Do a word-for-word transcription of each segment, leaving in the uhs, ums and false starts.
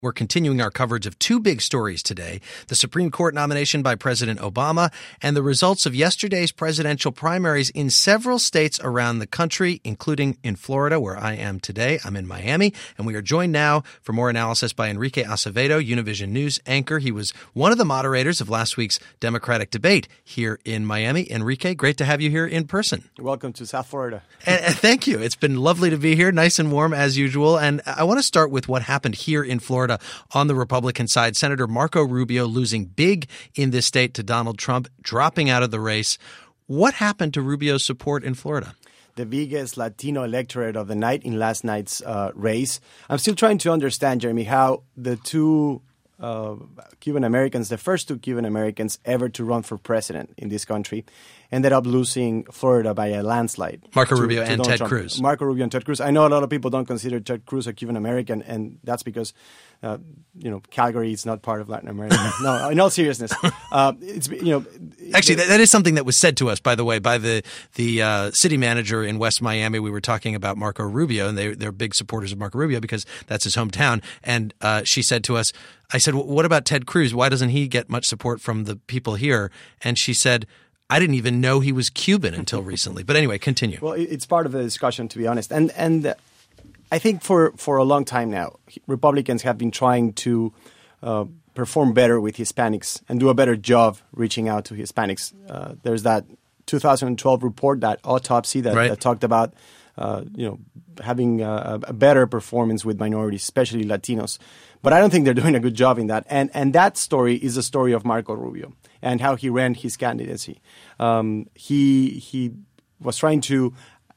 We're continuing our coverage of two big stories today, the Supreme Court nomination by President Obama and the results of yesterday's presidential primaries in several states around the country, including in Florida, where I am today. I'm in Miami, and we are joined now for more analysis by Enrique Acevedo, Univision News anchor. He was one of the moderators of last week's Democratic debate here in Miami. Enrique, great to have you here in person. Welcome to South Florida. And, and thank you. It's been lovely to be here, nice and warm as usual. And I want to start with what happened here in Florida. On the Republican side, Senator Marco Rubio losing big in this state to Donald Trump, dropping out of the race. What happened to Rubio's support in Florida? The biggest Latino electorate of the night in last night's uh, race. I'm still trying to understand, Jeremy, how the two uh, Cuban Americans, the first two Cuban Americans ever to run for president in this country, ended up losing Florida by a landslide. Marco to, Rubio to and Donald Ted Trump. Cruz. Marco Rubio and Ted Cruz. I know a lot of people don't consider Ted Cruz a Cuban American, and that's because, uh, you know, Calgary is not part of Latin America. No, in all seriousness, uh, it's you know. Actually, the, that, that is something that was said to us, by the way, by the the uh, city manager in West Miami. We were talking about Marco Rubio, and they they're big supporters of Marco Rubio because that's his hometown. And uh, she said to us, I said, well, "What about Ted Cruz? Why doesn't he get much support from the people here?" And she said, I didn't even know he was Cuban until recently. But anyway, continue. Well, it's part of the discussion, to be honest. And and I think for, for a long time now, Republicans have been trying to uh, perform better with Hispanics and do a better job reaching out to Hispanics. Uh, there's that two thousand twelve report, that autopsy that, right. that talked about uh, you know having a, a better performance with minorities, especially Latinos. But I don't think they're doing a good job in that. And and that story is the story of Marco Rubio and how he ran his candidacy. Um, he he was trying to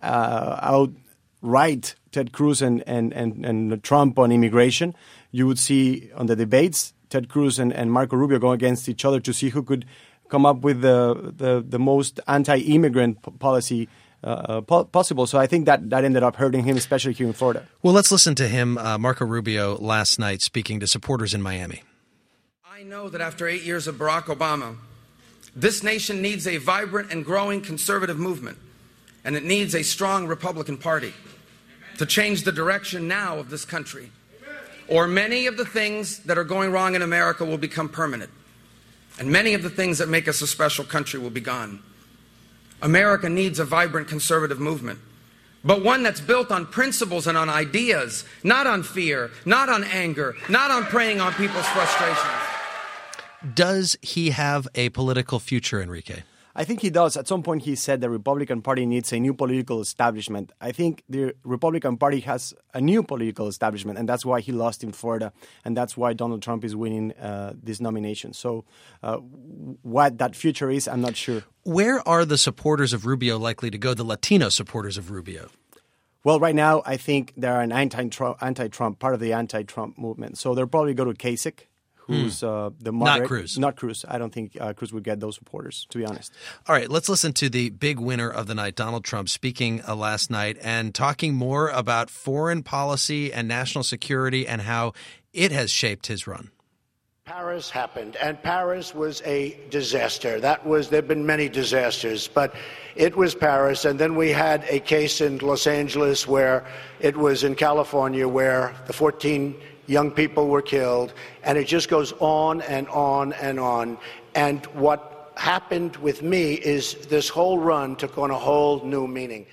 uh, outright Ted Cruz and, and, and, and Trump on immigration. You would see on the debates, Ted Cruz and, and Marco Rubio go against each other to see who could come up with the the, the most anti-immigrant p- policy Uh, po- possible. So I think that, that ended up hurting him, especially here in Florida. Well, let's listen to him, uh, Marco Rubio, last night speaking to supporters in Miami. I know that after eight years of Barack Obama, this nation needs a vibrant and growing conservative movement, and it needs a strong Republican Party to change the direction now of this country. Or many of the things that are going wrong in America will become permanent, and many of the things that make us a special country will be gone. America needs a vibrant conservative movement, but one that's built on principles and on ideas, not on fear, not on anger, not on preying on people's frustrations. Does he have a political future, Enrique? I think he does. At some point, he said the Republican Party needs a new political establishment. I think the Republican Party has a new political establishment, and that's why he lost in Florida, and that's why Donald Trump is winning uh, this nomination. So uh, what that future is, I'm not sure. Where are the supporters of Rubio likely to go, the Latino supporters of Rubio? Well, right now, I think they're an anti-Trump, anti-Trump part of the anti-Trump movement. So they'll probably go to Kasich, who's uh, the moderate. Not Cruz. Not Cruz. I don't think uh, Cruz would get those supporters, to be honest. All right, let's listen to the big winner of the night, Donald Trump, speaking uh, last night and talking more about foreign policy and national security and how it has shaped his run. Paris happened, and Paris was a disaster. That was, there have been many disasters, but it was Paris. And then we had a case in Los Angeles where it was in California where the fourteen young people were killed, and it just goes on and on and on. And what happened with me is this whole run took on a whole new meaning.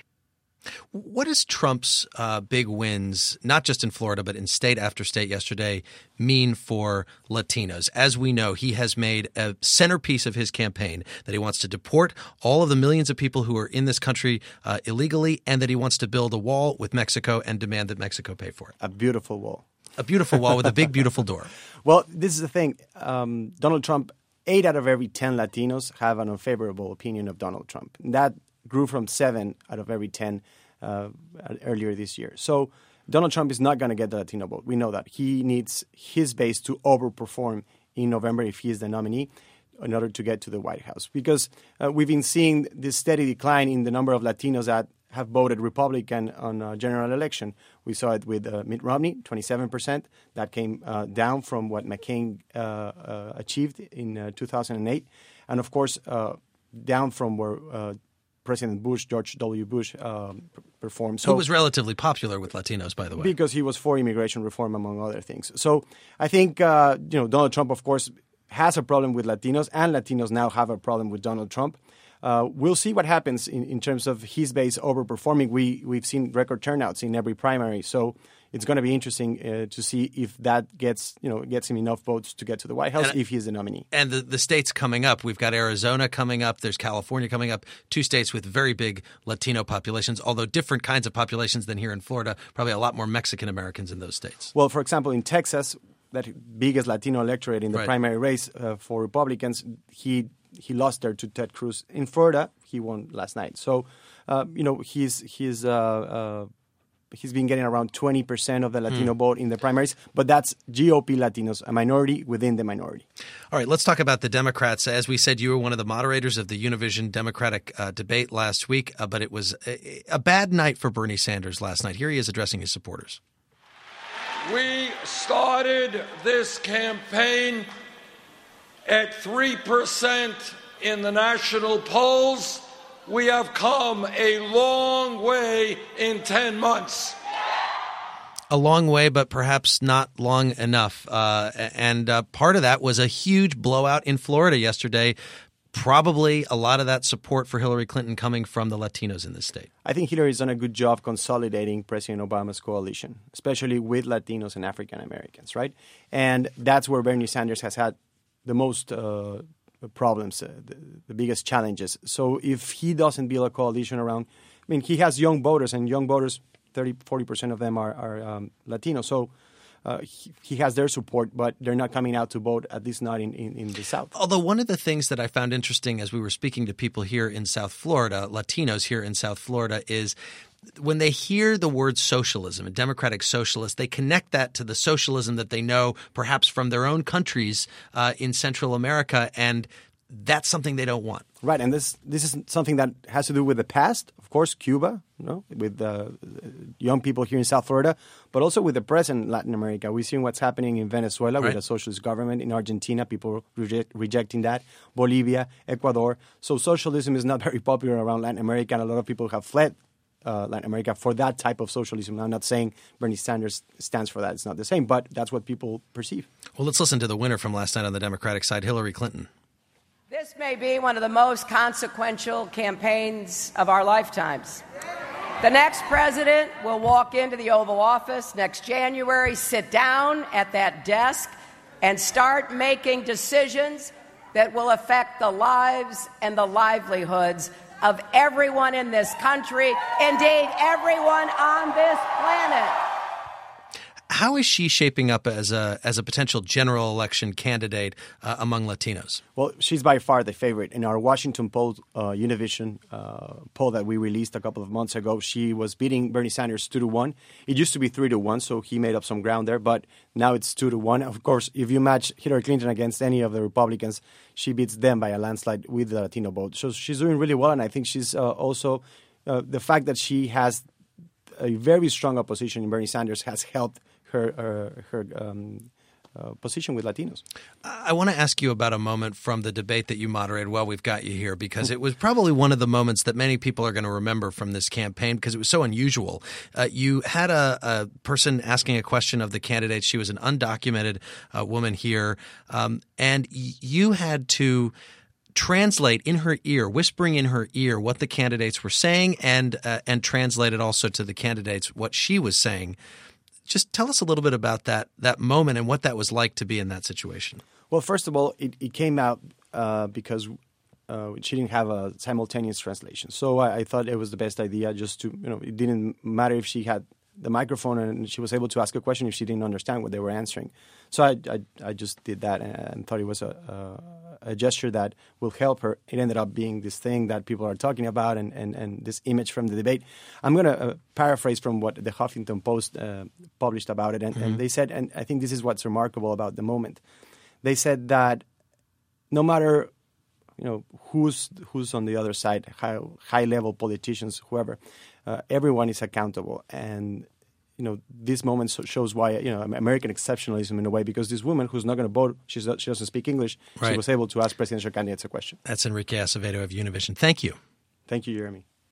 What does Trump's uh, big wins, not just in Florida, but in state after state yesterday, mean for Latinos? As we know, he has made a centerpiece of his campaign that he wants to deport all of the millions of people who are in this country uh, illegally, and that he wants to build a wall with Mexico and demand that Mexico pay for it. A beautiful wall. A beautiful wall with a big, beautiful door. Well, this is the thing. Um, Donald Trump, eight out of every ten Latinos have an unfavorable opinion of Donald Trump. That grew from seven out of every ten uh, earlier this year. So Donald Trump is not going to get the Latino vote. We know that. He needs his base to overperform in November if he is the nominee in order to get to the White House. Because uh, we've been seeing this steady decline in the number of Latinos that have voted Republican on a general election. We saw it with uh, Mitt Romney, twenty-seven percent. That came uh, down from what McCain uh, uh, achieved in uh, two thousand eight. And, of course, uh, down from where uh, President Bush, George W. Bush, um, perform. So he was relatively popular with Latinos, by the way. Because he was for immigration reform, among other things. So I think, uh, you know, Donald Trump, of course, has a problem with Latinos, and Latinos now have a problem with Donald Trump. Uh, we'll see what happens in, in terms of his base overperforming. We, we've seen record turnouts in every primary. So it's going to be interesting uh, to see if that gets, you know, gets him enough votes to get to the White House, and, if he's the nominee. And the, the states coming up, we've got Arizona coming up, there's California coming up, two states with very big Latino populations, although different kinds of populations than here in Florida, probably a lot more Mexican Americans in those states. Well, for example, in Texas, that biggest Latino electorate in the right. primary race uh, for Republicans, he he lost there to Ted Cruz. In Florida, he won last night. So, uh, you know, he's he's uh, uh, he's been getting around twenty percent of the Latino mm. vote in the primaries, but that's G O P Latinos, a minority within the minority. All right, let's talk about the Democrats. As we said, you were one of the moderators of the Univision Democratic uh, debate last week, uh, but it was a, a bad night for Bernie Sanders last night. Here he is addressing his supporters. We started this campaign at three percent in the national polls. We have come a long way in ten months. A long way, but perhaps not long enough. Uh, and uh, part of that was a huge blowout in Florida yesterday. Probably a lot of that support for Hillary Clinton coming from the Latinos in this state. I think Hillary's done a good job consolidating President Obama's coalition, especially with Latinos and African Americans, right? And that's where Bernie Sanders has had the most uh, problems, uh, the, the biggest challenges. So if he doesn't build a coalition around, I mean, he has young voters, and young voters, thirty, forty percent of them are, are um, Latino. So Uh, he, he has their support, but they're not coming out to vote, at least not in, in, in the South. Although one of the things that I found interesting as we were speaking to people here in South Florida, Latinos here in South Florida, is when they hear the word socialism, a democratic socialist, they connect that to the socialism that they know perhaps from their own countries uh, in Central America, and that's something they don't want. Right, and this this is something that has to do with the past, of course, Cuba, you know, with uh, young people here in South Florida, but also with the present Latin America. We've seen what's happening in Venezuela right. with a socialist government, in Argentina, people reject, rejecting that, Bolivia, Ecuador. So socialism is not very popular around Latin America, and a lot of people have fled uh, Latin America for that type of socialism. I'm not saying Bernie Sanders stands for that. It's not the same, but that's what people perceive. Well, let's listen to the winner from last night on the Democratic side, Hillary Clinton. This may be one of the most consequential campaigns of our lifetimes. The next president will walk into the Oval Office next January, sit down at that desk, and start making decisions that will affect the lives and the livelihoods of everyone in this country, indeed everyone on this planet. How is she shaping up as a as a potential general election candidate uh, among Latinos? Well, she's by far the favorite. In our Washington Post uh, Univision uh, poll that we released a couple of months ago, she was beating Bernie Sanders two to one. It used to be three to one, so he made up some ground there. But now it's two to one. Of course, if you match Hillary Clinton against any of the Republicans, she beats them by a landslide with the Latino vote. So she's doing really well, and I think she's uh, also uh, the fact that she has a very strong opposition in Bernie Sanders has helped her uh, her um, uh, position with Latinos. I want to ask you about a moment from the debate that you moderated while we've got you here, because it was probably one of the moments that many people are going to remember from this campaign because it was so unusual. Uh, you had a, a person asking a question of the candidates. She was an undocumented uh, woman here, um, and y- you had to translate in her ear, whispering in her ear what the candidates were saying, and uh, and translate it also to the candidates what she was saying. Just tell us a little bit about that that moment and what that was like to be in that situation. Well, first of all, it, it came out uh, because uh, she didn't have a simultaneous translation. So I, I thought it was the best idea just to, you know, it didn't matter if she had the microphone and she was able to ask a question if she didn't understand what they were answering. So I I, I just did that and, and thought it was a, a, a gesture that will help her. It ended up being this thing that people are talking about and, and, and this image from the debate. I'm going to uh, paraphrase from what the Huffington Post uh, published about it. And, mm-hmm. and they said, and I think this is what's remarkable about the moment, they said that no matter you know who's who's on the other side, high, high-level politicians, whoever, uh, everyone is accountable. And you know, this moment shows why, you know, American exceptionalism in a way, because this woman who's not going to vote, she's not, she doesn't speak English, right. She was able to ask presidential candidates a question. That's Enrique Acevedo of Univision. Thank you. Thank you, Jeremy.